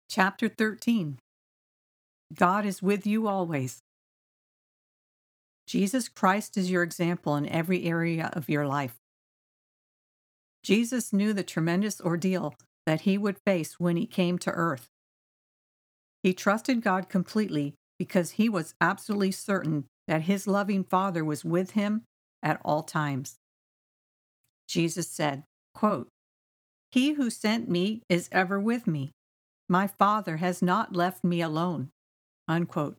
Chapter 13. God is with you always. Jesus Christ is your example in every area of your life. Jesus knew the tremendous ordeal that he would face when he came to earth. He trusted God completely because he was absolutely certain that his loving Father was with him at all times. Jesus said, quote, "He who sent me is ever with me. My Father has not left me alone." Unquote.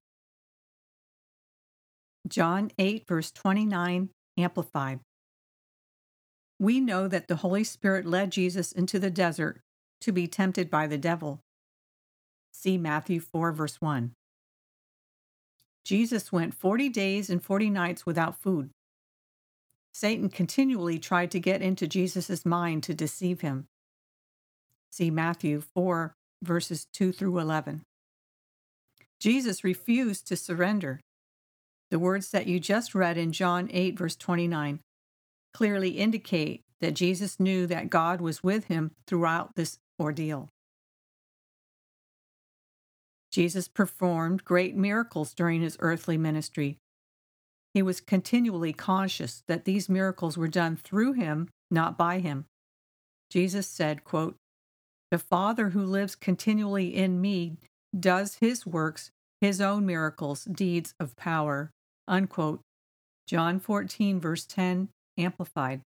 John 8, verse 29, Amplified. We know that the Holy Spirit led Jesus into the desert to be tempted by the devil. See Matthew 4, verse 1. Jesus went 40 days and 40 nights without food. Satan continually tried to get into Jesus' mind to deceive him. See Matthew 4, verses 2 through 11. Jesus refused to surrender. The words that you just read in John 8, verse 29 clearly indicate that Jesus knew that God was with him throughout this ordeal. Jesus performed great miracles during his earthly ministry. He was continually conscious that these miracles were done through him, not by him. Jesus said, quote, "The Father who lives continually in me does his works, his own miracles, deeds of power." Unquote. John 14, verse 10, Amplified.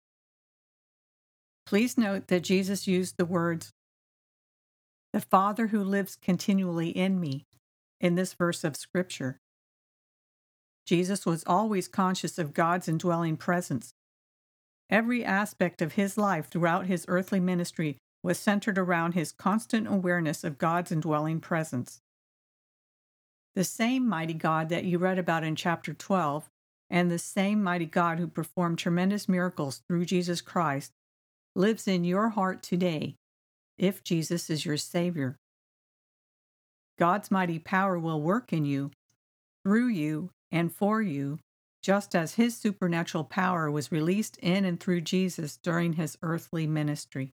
Please note that Jesus used the words, "the Father who lives continually in me," in this verse of Scripture. Jesus was always conscious of God's indwelling presence. Every aspect of his life throughout his earthly ministry was centered around his constant awareness of God's indwelling presence. The same mighty God that you read about in chapter 12, and the same mighty God who performed tremendous miracles through Jesus Christ, lives in your heart today, if Jesus is your Savior. God's mighty power will work in you, through you, and for you, just as his supernatural power was released in and through Jesus during his earthly ministry.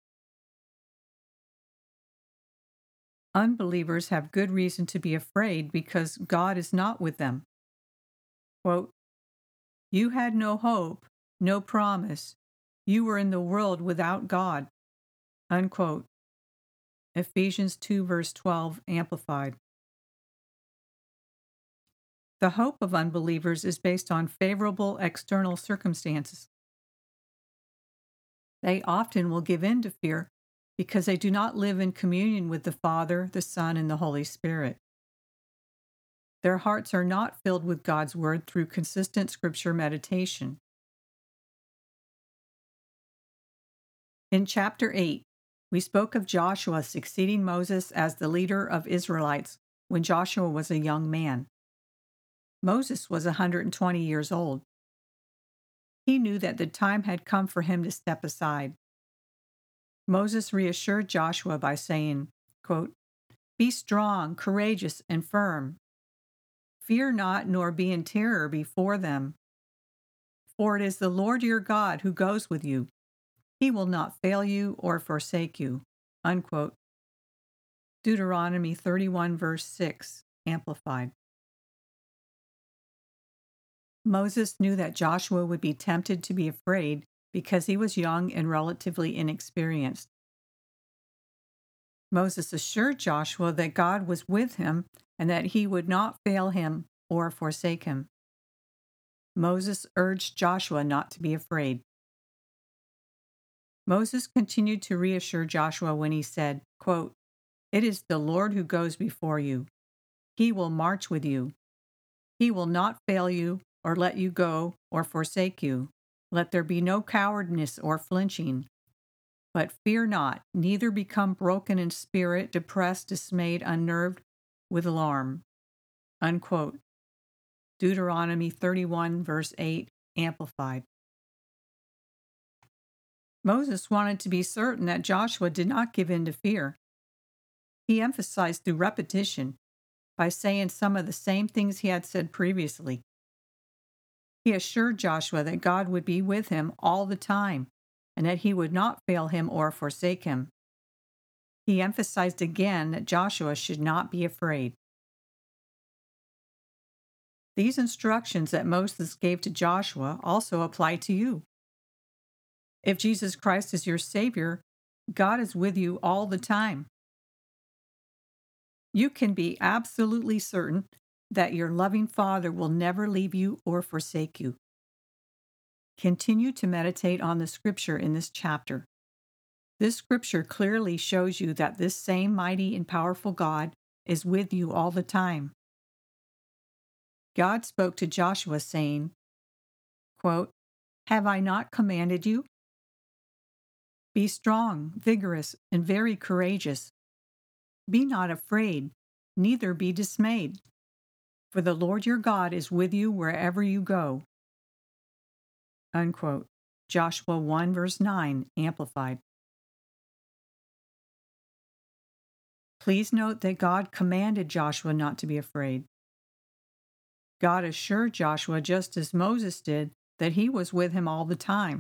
Unbelievers have good reason to be afraid because God is not with them. Quote, "You had no hope, no promise. You were in the world without God." Unquote. Ephesians 2, verse 12, Amplified. The hope of unbelievers is based on favorable external circumstances. They often will give in to fear because they do not live in communion with the Father, the Son, and the Holy Spirit. Their hearts are not filled with God's Word through consistent Scripture meditation. In chapter 8, we spoke of Joshua succeeding Moses as the leader of Israelites when Joshua was a young man. Moses was 120 years old. He knew that the time had come for him to step aside. Moses reassured Joshua by saying, quote, "Be strong, courageous, and firm. Fear not, nor be in terror before them. For it is the Lord your God who goes with you. He will not fail you or forsake you." Unquote. Deuteronomy 31, verse 6, Amplified. Moses knew that Joshua would be tempted to be afraid because he was young and relatively inexperienced. Moses assured Joshua that God was with him and that he would not fail him or forsake him. Moses urged Joshua not to be afraid. Moses continued to reassure Joshua when he said, quote, "It is the Lord who goes before you. He will march with you. He will not fail you or let you go or forsake you. Let there be no cowardice or flinching. But fear not, neither become broken in spirit, depressed, dismayed, unnerved with alarm." Unquote. Deuteronomy 31, verse 8, Amplified. Moses wanted to be certain that Joshua did not give in to fear. He emphasized through repetition by saying some of the same things he had said previously. He assured Joshua that God would be with him all the time and that he would not fail him or forsake him. he emphasized again that Joshua should not be afraid. These instructions that Moses gave to Joshua also apply to you. If Jesus Christ is your Savior, God is with you all the time. You can be absolutely certain that your loving Father will never leave you or forsake you. Continue to meditate on the scripture in this chapter. This scripture clearly shows you that this same mighty and powerful God is with you all the time. God spoke to Joshua saying, quote, "Have I not commanded you? Be strong, vigorous, and very courageous. Be not afraid, neither be dismayed. For the Lord your God is with you wherever you go." Unquote. Joshua 1 verse 9, Amplified. Please note that God commanded Joshua not to be afraid. God assured Joshua, just as Moses did, that he was with him all the time.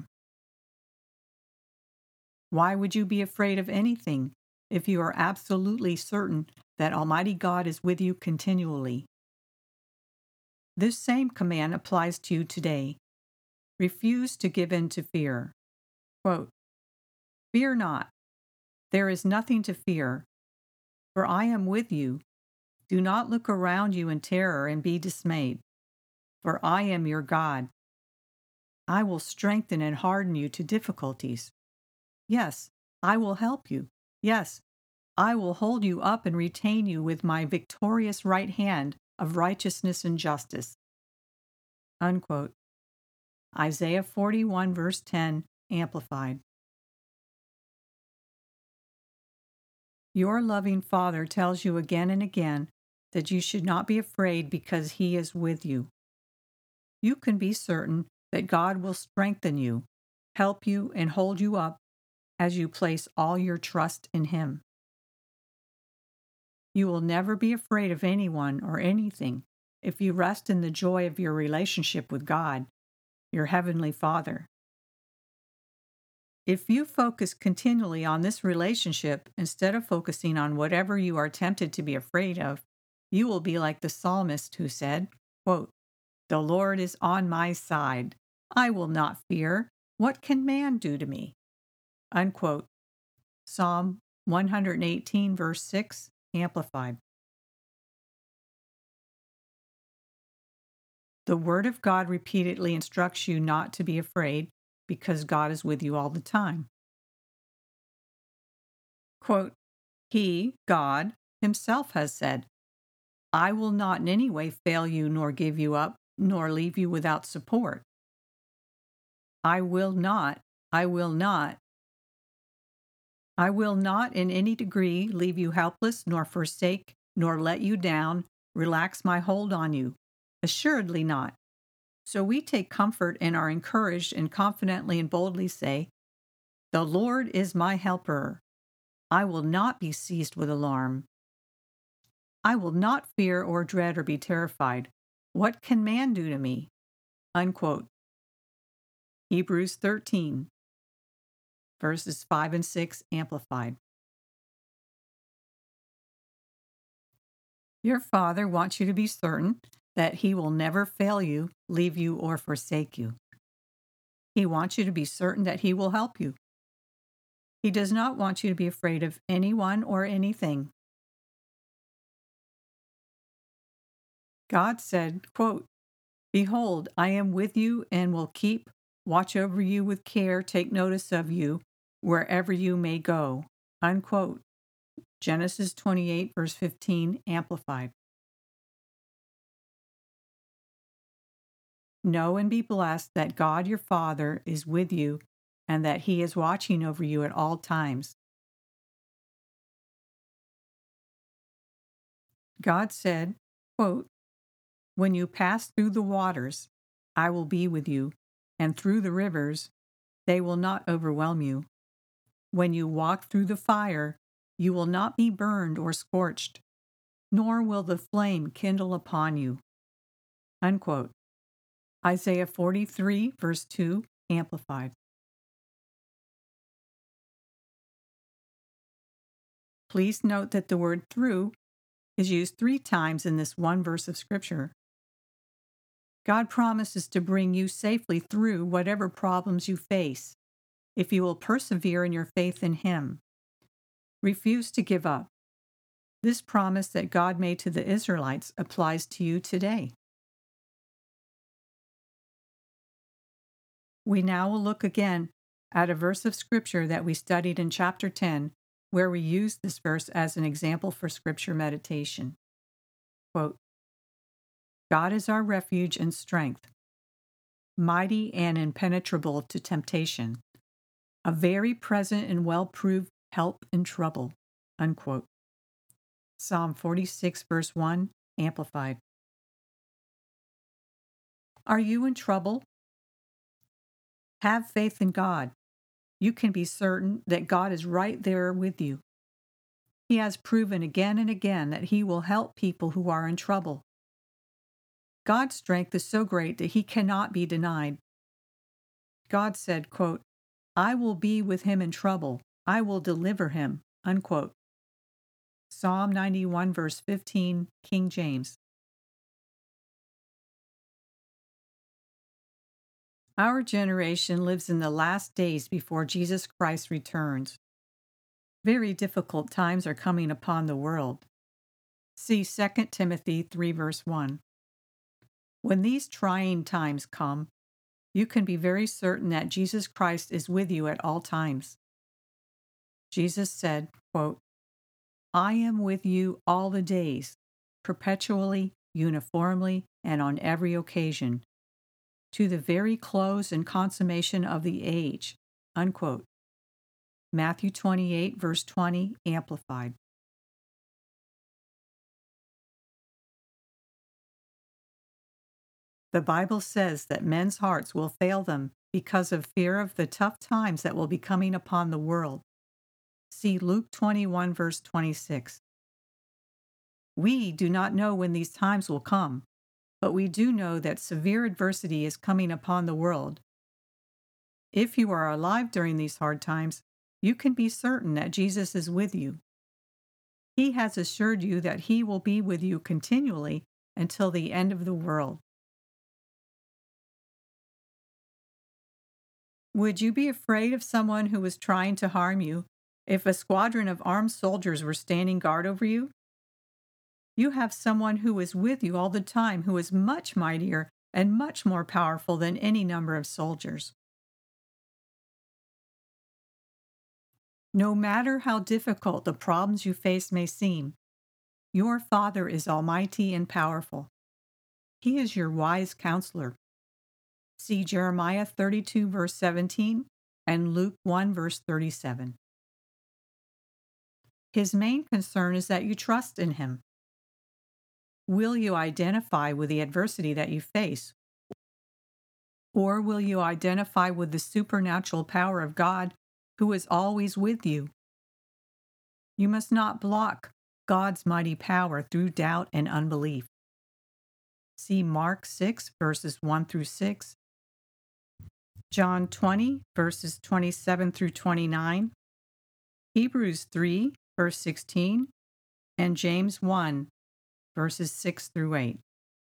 Why would you be afraid of anything if you are absolutely certain that Almighty God is with you continually? This same command applies to you today. Refuse to give in to fear. Quote, "Fear not. There is nothing to fear, for I am with you. Do not look around you in terror and be dismayed, for I am your God. I will strengthen and harden you to difficulties. Yes, I will help you. Yes, I will hold you up and retain you with my victorious right hand of righteousness and justice." Unquote. Isaiah 41 verse 10, Amplified. Your loving Father tells you again and again that you should not be afraid because He is with you. You can be certain that God will strengthen you, help you, and hold you up as you place all your trust in Him. You will never be afraid of anyone or anything if you rest in the joy of your relationship with God, your Heavenly Father. If you focus continually on this relationship instead of focusing on whatever you are tempted to be afraid of, you will be like the psalmist who said, quote, "The Lord is on my side. I will not fear. What can man do to me?" Unquote. Psalm 118, verse 6, Amplified. The Word of God repeatedly instructs you not to be afraid because God is with you all the time. Quote, "He, God, Himself has said, I will not in any way fail you nor give you up, nor leave you without support. I will not in any degree leave you helpless, nor forsake, nor let you down, relax my hold on you. Assuredly not." So we take comfort and are encouraged and confidently and boldly say, "The Lord is my helper. I will not be seized with alarm. I will not fear or dread or be terrified. What can man do to me?" Unquote. Hebrews 13, verses 5 and 6, Amplified. Your Father wants you to be certain that He will never fail you, leave you, or forsake you. He wants you to be certain that He will help you. He does not want you to be afraid of anyone or anything. God said, quote, "Behold, I am with you and will keep watch over you with care, take notice of you wherever you may go." Unquote. Genesis 28, verse 15, Amplified. Know and be blessed that God your Father is with you and that He is watching over you at all times. God said, quote, "When you pass through the waters, I will be with you, and through the rivers, they will not overwhelm you. When you walk through the fire, you will not be burned or scorched, nor will the flame kindle upon you." Unquote. Isaiah 43, verse 2, Amplified. Please note that the word through is used 3 times in this one verse of Scripture. God promises to bring you safely through whatever problems you face if you will persevere in your faith in Him. Refuse to give up. This promise that God made to the Israelites applies to you today. We now will look again at a verse of Scripture that we studied in chapter 10, where we use this verse as an example for Scripture meditation. Quote, God is our refuge and strength, mighty and impenetrable to temptation, a very present and well-proved help in trouble. Unquote. Psalm 46, verse 1, Amplified. Are you in trouble? Have faith in God. You can be certain that God is right there with you. He has proven again and again that He will help people who are in trouble. God's strength is so great that He cannot be denied. God said, quote, I will be with him in trouble. I will deliver him. Unquote. Psalm 91, verse 15, King James. Our generation lives in the last days before Jesus Christ returns. Very difficult times are coming upon the world. See 2 Timothy 3, verse 1. When these trying times come, you can be very certain that Jesus Christ is with you at all times. Jesus said, quote, I am with you all the days, perpetually, uniformly, and on every occasion, to the very close and consummation of the age. Unquote. Matthew 28, verse 20, Amplified. The Bible says that men's hearts will fail them because of fear of the tough times that will be coming upon the world. See Luke 21, verse 26. We do not know when these times will come, but we do know that severe adversity is coming upon the world. If you are alive during these hard times, you can be certain that Jesus is with you. He has assured you that He will be with you continually until the end of the world. Would you be afraid of someone who was trying to harm you if a squadron of armed soldiers were standing guard over you? You have someone who is with you all the time who is much mightier and much more powerful than any number of soldiers. No matter how difficult the problems you face may seem, your Father is almighty and powerful. He is your wise counselor. See Jeremiah 32, verse 17, and Luke 1, verse 37. His main concern is that you trust in Him. Will you identify with the adversity that you face? Or will you identify with the supernatural power of God who is always with you? You must not block God's mighty power through doubt and unbelief. See Mark 6, verses 1 through 6, John 20, verses 27 through 29, Hebrews 3, verse 16, and James 1, verses 6 through 8.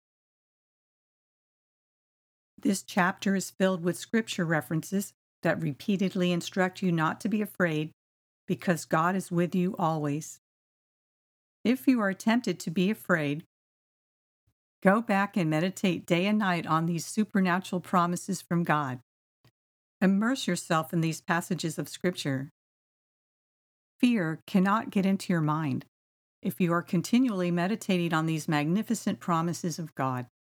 This chapter is filled with scripture references that repeatedly instruct you not to be afraid because God is with you always. If you are tempted to be afraid, go back and meditate day and night on these supernatural promises from God. Immerse yourself in these passages of Scripture. Fear cannot get into your mind if you are continually meditating on these magnificent promises of God.